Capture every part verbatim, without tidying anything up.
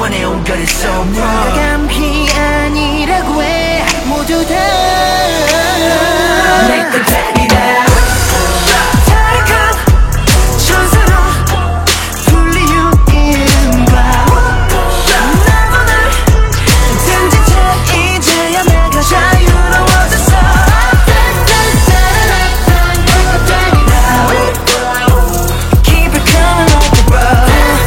원해온 걸 it's so wrong. 감히 아니라고 해 모두 다 내 것 아니다. 타락한 천사로 불리운 이른바 나만을 등진 채 이제야 내가 자유로워졌어. Keep it coming like the road.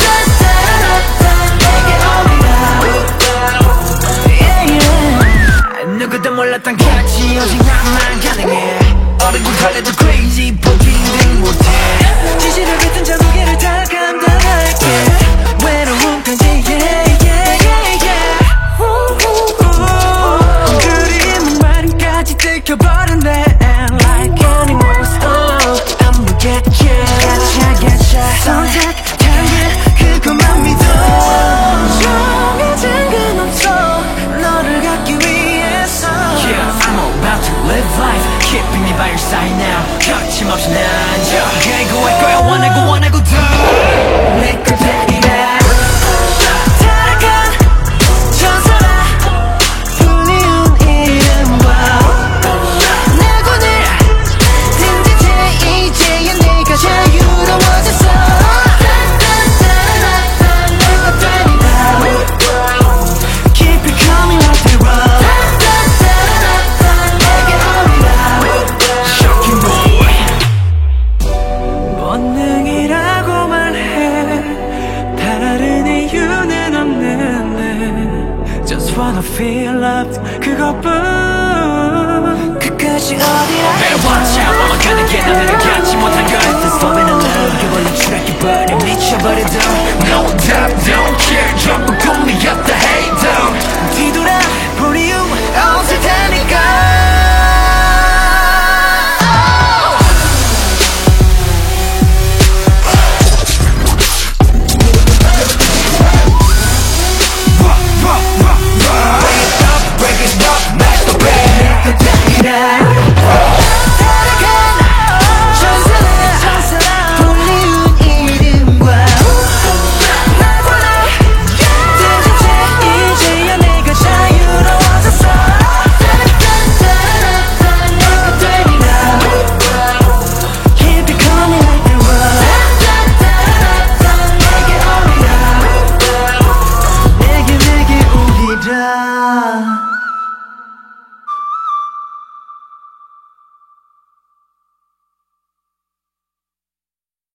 누구도 몰랐던 catchy 오직 나만 가능해. 어리고 달래도 crazy 포기는 못해. 지시를 뱉은 저 무게를 다 감당할게. 외로움까지 yeah yeah yeah yeah. 그림은 마름까지 들켜버렸네. And like animals oh I'm gonna get you. Getcha getcha. 선택한 게 그것만 믿어. 정해진 건 없어 너를 갖기 위해서. Yeah, I'm about to live life, keeping me by your side now. 거침없이 난 저 결국 할 거야 원하고 원하고 더. 내 것 아니다. 타락한 천사라 불리운 이름과 내 손을 등진 채 이제야 내가 자유로워졌어. 내 것 아니다. Keep it coming like the road. 내게 오리라. Shocking boy. 본능이라고만 해. 다른 이유는 없는데 Just wanna feel loved 그것뿐. 끝까지 어디라 Better watch out, 아마 가는 게 너를 갖지 못한 걸. This moment in love, 그걸로 추락해버려 미쳐버려도 No doubt, don't care, 전부